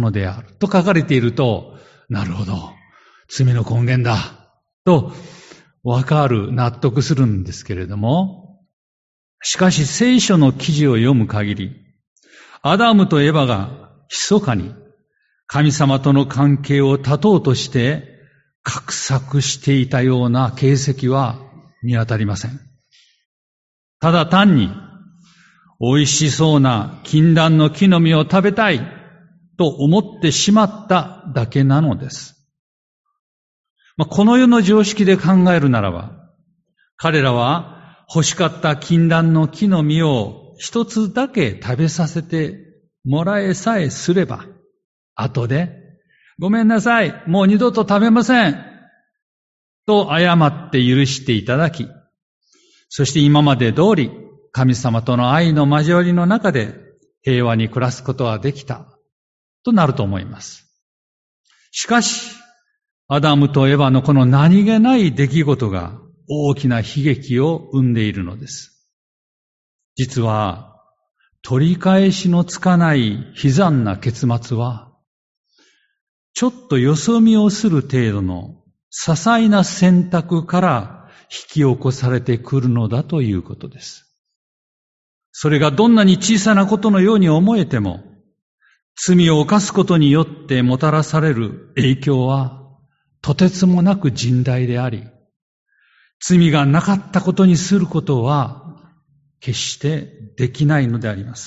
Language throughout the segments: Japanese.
のであると書かれていると、なるほど、罪の根源だとわかる、納得するんですけれども、しかし聖書の記事を読む限り、アダムとエバが密かに神様との関係を断とうとして画策していたような形跡は見当たりません。ただ単に美味しそうな禁断の木の実を食べたいと思ってしまっただけなのです。この世の常識で考えるならば、彼らは欲しかった禁断の木の実を一つだけ食べさせてもらえさえすれば、後で、ごめんなさい、もう二度と食べませんと謝って許していただき、そして今まで通り神様との愛の交わりの中で平和に暮らすことができたとなると思います。しかし、アダムとエバのこの何気ない出来事が大きな悲劇を生んでいるのです。実は、取り返しのつかない悲惨な結末は、ちょっとよそ見をする程度の些細な選択から引き起こされてくるのだということです。それがどんなに小さなことのように思えても、罪を犯すことによってもたらされる影響はとてつもなく甚大であり、罪がなかったことにすることは決してできないのであります。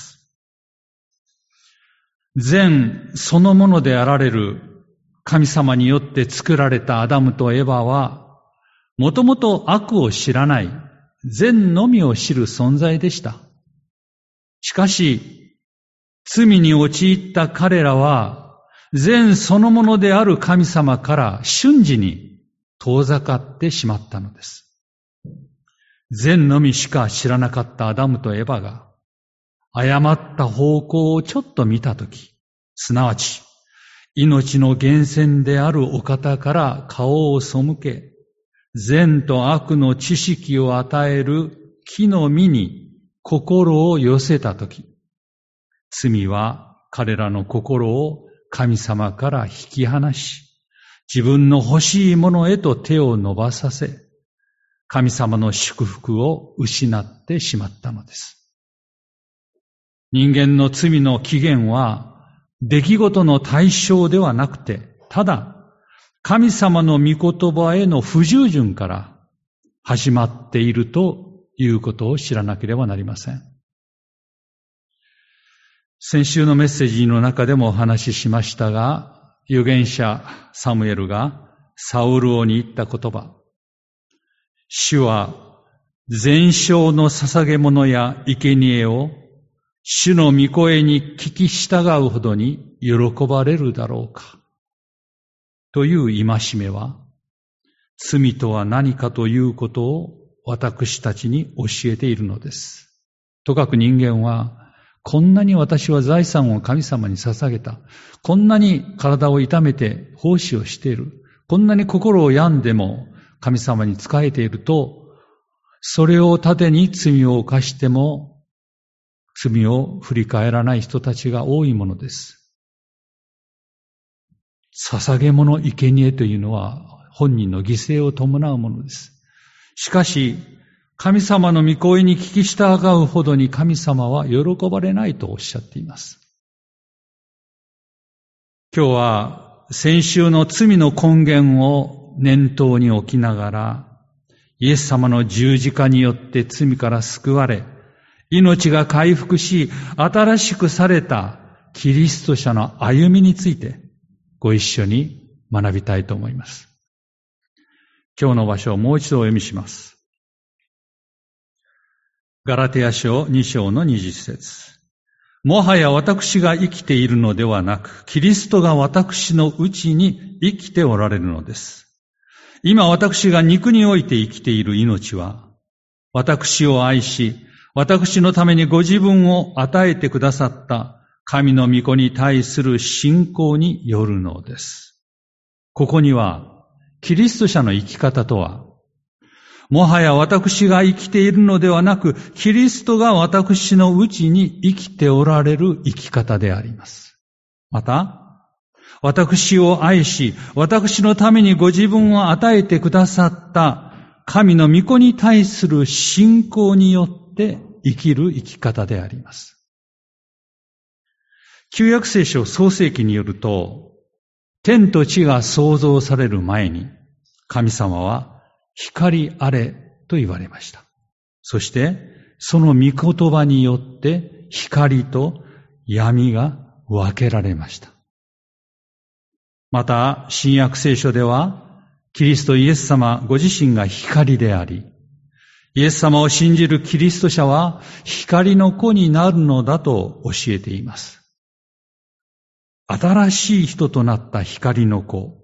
善そのものであられる神様によって作られたアダムとエバは、もともと悪を知らない善のみを知る存在でした。しかし、罪に陥った彼らは、善そのものである神様から瞬時に遠ざかってしまったのです。善のみしか知らなかったアダムとエバが、誤った方向をちょっと見たとき、すなわち、命の源泉であるお方から顔を背け、善と悪の知識を与える木の実に心を寄せたとき、罪は彼らの心を神様から引き離し、自分の欲しいものへと手を伸ばさせ、神様の祝福を失ってしまったのです。人間の罪の起源は、出来事の対象ではなくて、ただ、神様の御言葉への不従順から始まっているということを知らなければなりません。先週のメッセージの中でもお話ししましたが、預言者サムエルがサウル王に言った言葉、主は全焼の捧げ物や生贄を主の御声に聞き従うほどに喜ばれるだろうか。という戒めは、罪とは何かということを私たちに教えているのです。とかく人間は、こんなに私は財産を神様に捧げた。こんなに体を痛めて奉仕をしている。こんなに心を病んでも神様に仕えていると、それを盾に罪を犯しても、罪を振り返らない人たちが多いものです。捧げ物生贄というのは本人の犠牲を伴うものです。しかし、神様の御声に聞き従うほどに神様は喜ばれないとおっしゃっています。今日は先週の罪の根源を念頭に置きながら、イエス様の十字架によって罪から救われ、命が回復し、新しくされたキリスト者の歩みについてご一緒に学びたいと思います。今日の場所をもう一度お読みします。ガラテヤ書2章の20節。もはや私が生きているのではなく、キリストが私のうちに生きておられるのです。今私が肉において生きている命は、私を愛し、私のためにご自分を与えてくださった神の御子に対する信仰によるのです。ここには、キリスト者の生き方とは、もはや私が生きているのではなく、キリストが私のうちに生きておられる生き方であります。また、 私を愛し、私のためにご自分を与えてくださった神の御子に対する信仰によって生きる生き方であります。旧約聖書創世記によると、天と地が創造される前に、神様は光あれと言われました。そして、その御言葉によって光と闇が分けられました。また、新約聖書では、キリストイエス様ご自身が光であり、イエス様を信じるキリスト者は光の子になるのだと教えています。新しい人となった光の子。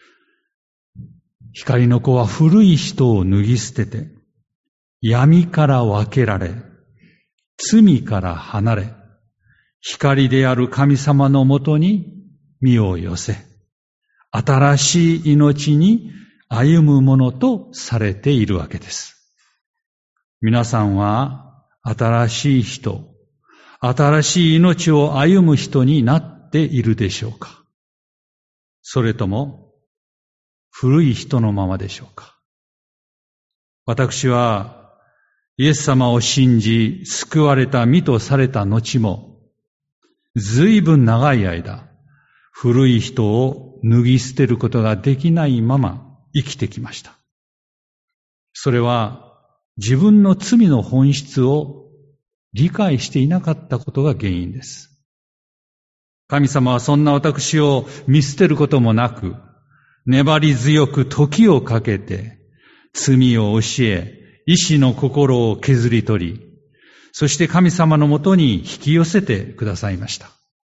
光の子は古い人を脱ぎ捨てて、闇から分けられ、罪から離れ、光である神様のもとに身を寄せ、新しい命に歩むものとされているわけです。皆さんは新しい人、新しい命を歩む人になっているでしょうか？それとも古い人のままでしょうか？私はイエス様を信じ救われた身とされた後も、ずいぶん長い間、古い人を脱ぎ捨てることができないまま生きてきました。それは自分の罪の本質を理解していなかったことが原因です。神様はそんな私を見捨てることもなく、粘り強く時をかけて罪を教え、意志の心を削り取り、そして神様のもとに引き寄せてくださいました。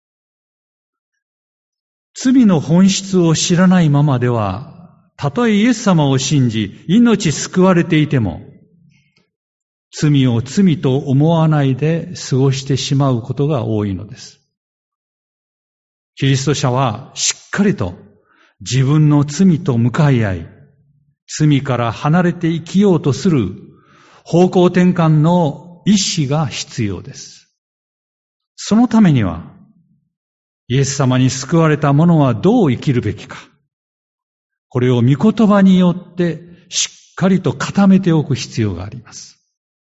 罪の本質を知らないままでは、たとえイエス様を信じ、命救われていても、罪を罪と思わないで過ごしてしまうことが多いのです。キリスト者はしっかりと自分の罪と向かい合い、罪から離れて生きようとする方向転換の意志が必要です。そのためには、イエス様に救われた者はどう生きるべきか、これを御言葉によってしっかりと固めておく必要があります。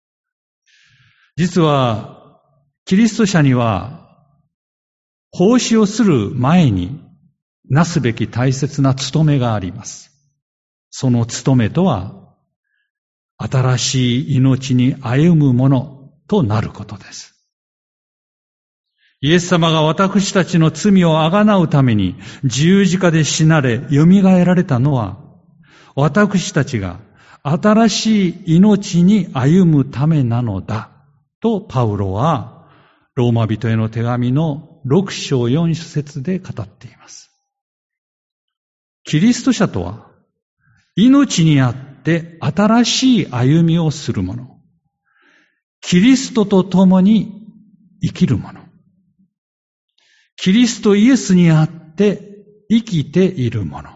実は、キリスト者には、奉仕をする前になすべき大切な務めがあります。その務めとは、新しい命に歩むものとなることです。イエス様が私たちの罪をあがなうために十字架で死なれ、蘇られたのは、私たちが新しい命に歩むためなのだ、とパウロはローマ人への手紙の6章4節で語っています。キリスト者とは、命にあって新しい歩みをする者。キリストと共に生きる者。キリストイエスにあって生きている者。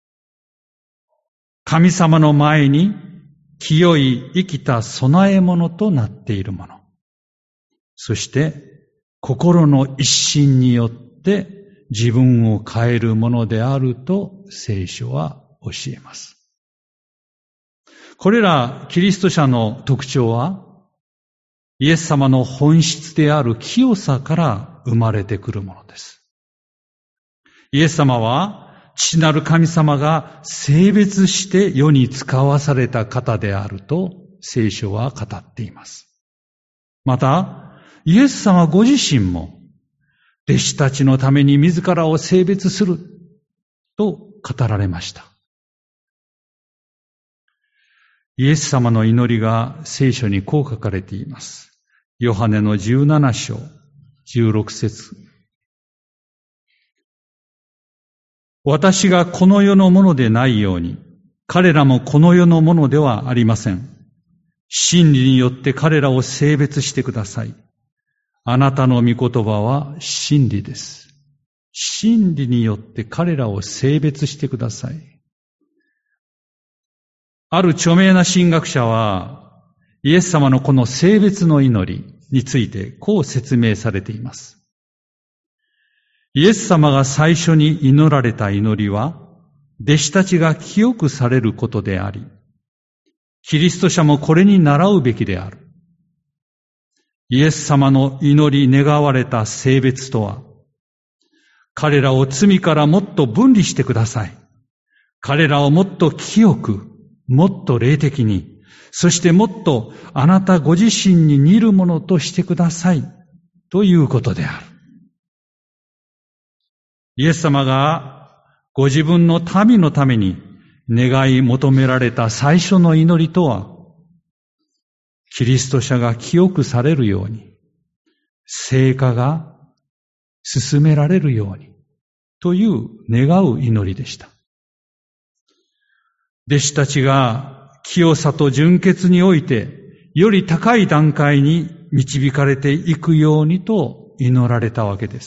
神様の前に清い生きた備え物となっている者。そして心の一心によって自分を変えるものであると聖書は教えます。これらキリスト者の特徴は、イエス様の本質である清さから生まれてくるものです。イエス様は父なる神様が性別して世に使わされた方であると聖書は語っています。また、イエス様ご自身も弟子たちのために自らを性別すると語られました。イエス様の祈りが聖書にこう書かれています。ヨハネの17章16節。私がこの世のものでないように、彼らもこの世のものではありません。真理によって彼らを性別してください。あなたの御言葉は真理です。真理によって彼らを性別してください。ある著名な神学者は、イエス様のこの性別の祈りについてこう説明されています。 イエス様が最初に祈られた祈りは、弟子たちが清くされることであり、キリスト者もこれに倣うべきである。イエス様の祈り願われた聖別とは、彼らを罪からもっと分離してください。彼らをもっと清く、もっと霊的に、そしてもっとあなたご自身に似るものとしてください。ということである。イエス様がご自分の民のために願い求められた最初の祈りとは、キリスト者が清くされるように、聖化が進められるように、という願う祈りでした。弟子たちが清さと純潔において、より高い段階に導かれていくようにと祈られたわけです。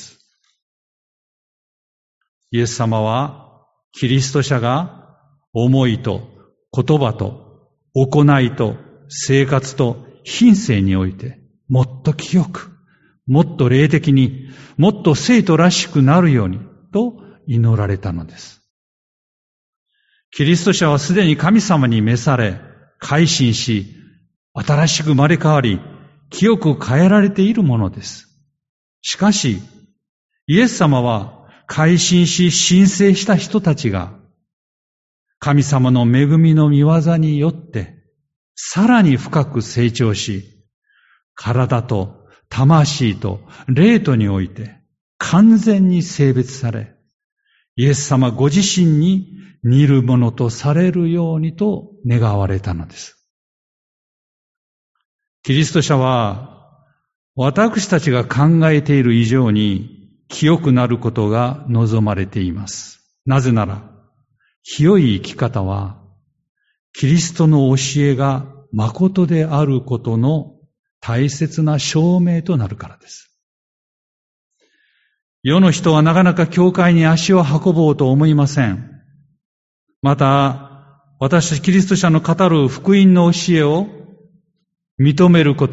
イエス様は、キリスト者が思いと言葉と行いと生活と品性において、もっと清く、もっと霊的に、もっと生徒らしくなるようにと祈られたのです。キリスト者はすでに神様に召され、改心し、新しく生まれ変わり、清く変えられているものです。しかし、イエス様は改心し申請した人たちが、神様の恵みの御業によって、さらに深く成長し、体と魂と霊とにおいて完全に聖別され、イエス様ご自身に似るものとされるようにと願われたのです。キリスト者は私たちが考えている以上に清くなることが望まれています。なぜなら、清い生き方はキリストの教えが誠であることの大切な証明となるからです。世の人はなかなか教会に足を運ぼうと思いません。また、私たちキリスト者の語る福音の教えを認めること、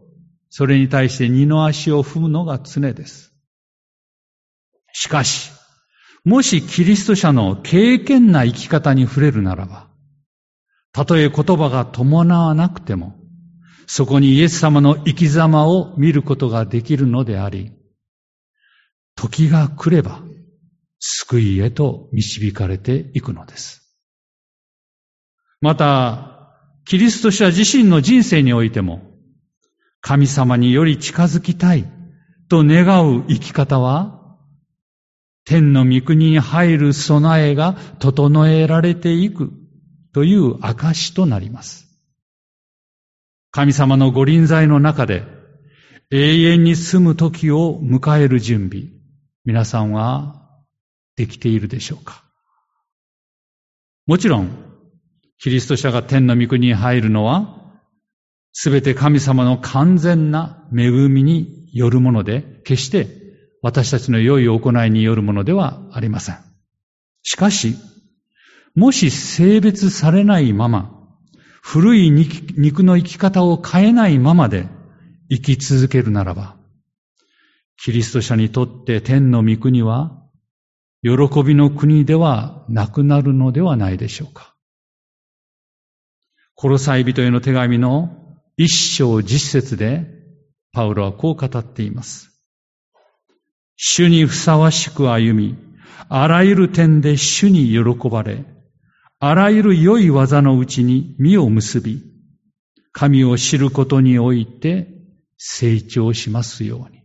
それに対して二の足を踏むのが常です。しかし、もしキリスト者の敬虔な生き方に触れるならば、たとえ言葉が伴わなくても、そこにイエス様の生き様を見ることができるのであり、時が来れば救いへと導かれていくのです。また、キリスト者自身の人生においても、神様により近づきたいと願う生き方は、天の御国に入る備えが整えられていくという証となります。神様のご臨在の中で永遠に住む時を迎える準備、皆さんはできているでしょうか。もちろん、キリスト者が天の御国に入るのは、すべて神様の完全な恵みによるもので、決して私たちの良い行いによるものではありません。しかし、もし聖別されないまま、古い肉の生き方を変えないままで生き続けるならば、キリスト者にとって天の御国は、喜びの国ではなくなるのではないでしょうか。コロサイ人への手紙の1章10節で、パウロはこう語っています。主にふさわしく歩み、あらゆる点で主に喜ばれ、あらゆる良い技のうちに実を結び、神を知ることにおいて成長しますように。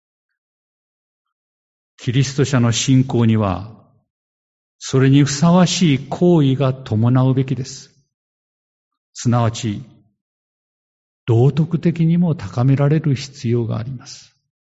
キリスト者の信仰には、それにふさわしい行為が伴うべきです。すなわち、道徳的にも高められる必要があります。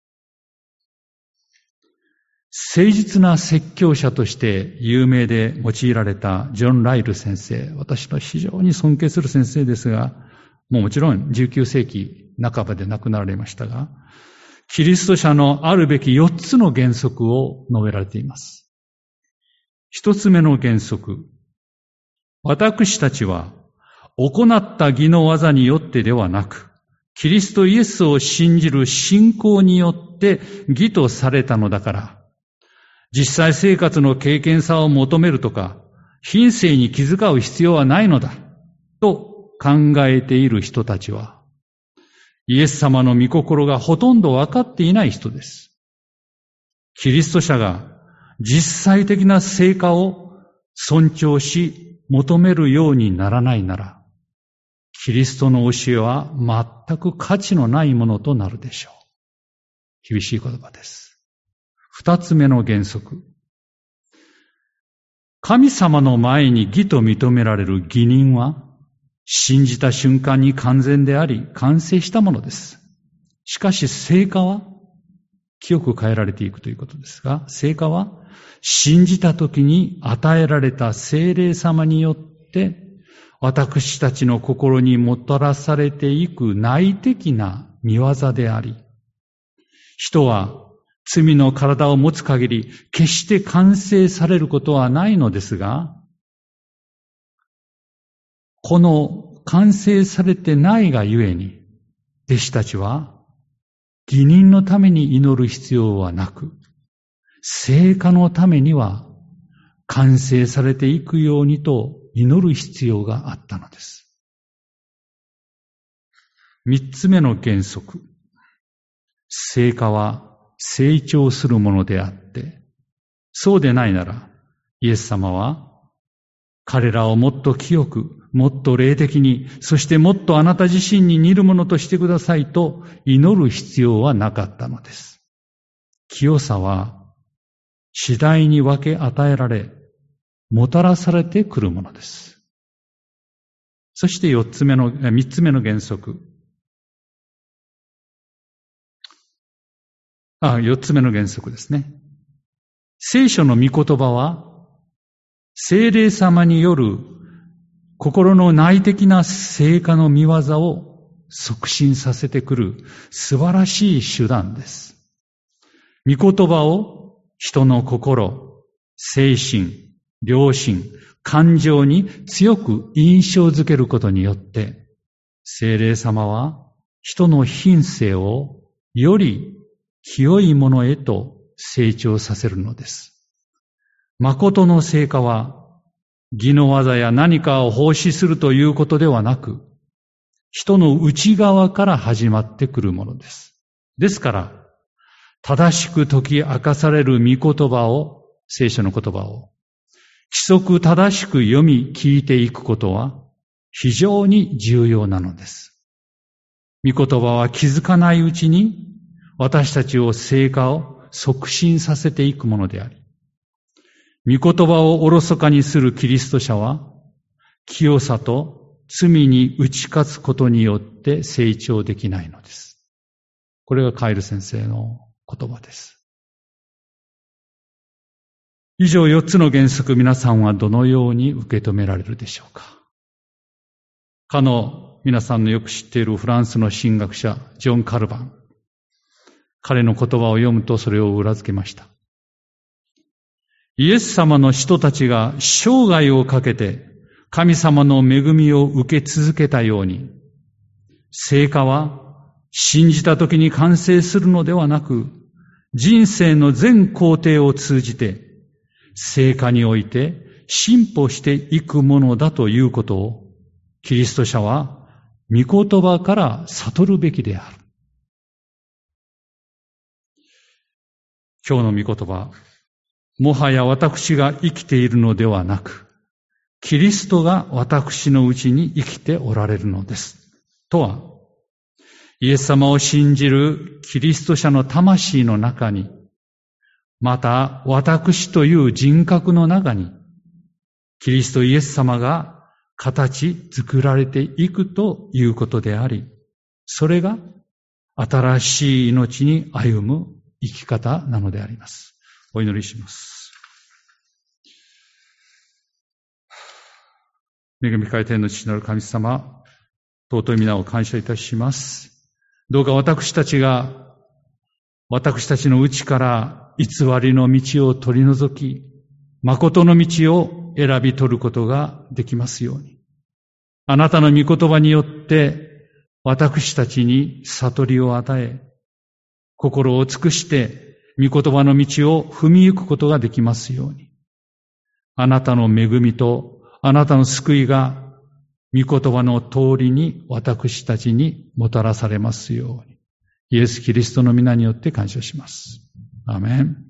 誠実な説教者として有名で用いられたジョン・ライル先生、私は非常に尊敬する先生ですが、もちろん19世紀半ばで亡くなられましたが、キリスト者のあるべき4つの原則を述べられています。1つ目の原則、私たちは行った義の技によってではなく、キリストイエスを信じる信仰によって義とされたのだから、 実際生活の経験さを求めるとか、品性に気遣う必要はないのだ、と考えている人たちは、イエス様の御心がほとんど分かっていない人です。キリスト者が実際的な成果を尊重し求めるようにならないなら、キリストの教えは全く価値のないものとなるでしょう。厳しい言葉です。二つ目の原則。神様の前に義と認められる義人は、信じた瞬間に完全であり、完成したものです。しかし成果は、清く変えられていくということですが、成果は、信じた時に与えられた聖霊様によって、私たちの心にもたらされていく内的な見業であり、人は罪の体を持つ限り決して完成されることはないのですが、この完成されてないがゆえに、弟子たちは義人のために祈る必要はなく、成果のためには完成されていくようにと祈る必要があったのです。三つ目の原則。成果は成長するものであって、そうでないなら、イエス様は彼らをもっと清く、もっと霊的に、そしてもっとあなた自身に似るものとしてくださいと祈る必要はなかったのです。清さは次第に分け与えられ、もたらされてくるものです。そして三つ目の原則。四つ目の原則ですね。聖書の御言葉は、聖霊様による心の内的な成果の見業を促進させてくる素晴らしい手段です。御言葉を人の心、精神、良心、感情に強く印象づけることによって、聖霊様は人の品性をより清いものへと成長させるのです。誠の成果は、義の技や何かを奉仕するということではなく、人の内側から始まってくるものです。ですから、正しく解き明かされる御言葉を、聖書の言葉を、規則正しく読み聞いていくことは非常に重要なのです。御言葉は気づかないうちに私たちを成果を促進させていくものであり、御言葉をおろそかにするキリスト者は清さと罪に打ち勝つことによって成長できないのです。これがカイル先生の言葉です。以上4つの原則、皆さんはどのように受け止められるでしょうか。皆さんのよく知っているフランスの神学者、ジョン・カルバン。彼の言葉を読むとそれを裏付けました。イエス様の使徒たちが生涯をかけて神様の恵みを受け続けたように、成果は信じた時に完成するのではなく、人生の全工程を通じて、成果において進歩していくものだということを、キリスト者は御言葉から悟るべきである。今日の御言葉、もはや私が生きているのではなく、キリストが私のうちに生きておられるのです。とは、イエス様を信じるキリスト者の魂の中に、また私という人格の中に、キリストイエス様が形作られていくということであり、それが新しい命に歩む生き方なのであります。お祈りします。恵み深い天の父なる神様、尊い皆を感謝いたします。どうか私たちの内から偽りの道を取り除き、誠の道を選び取ることができますように。あなたの御言葉によって私たちに悟りを与え、心を尽くして御言葉の道を踏み行くことができますように。あなたの恵みとあなたの救いが御言葉の通りに私たちにもたらされますように。イエス・キリストの皆によって感謝します。アーメン。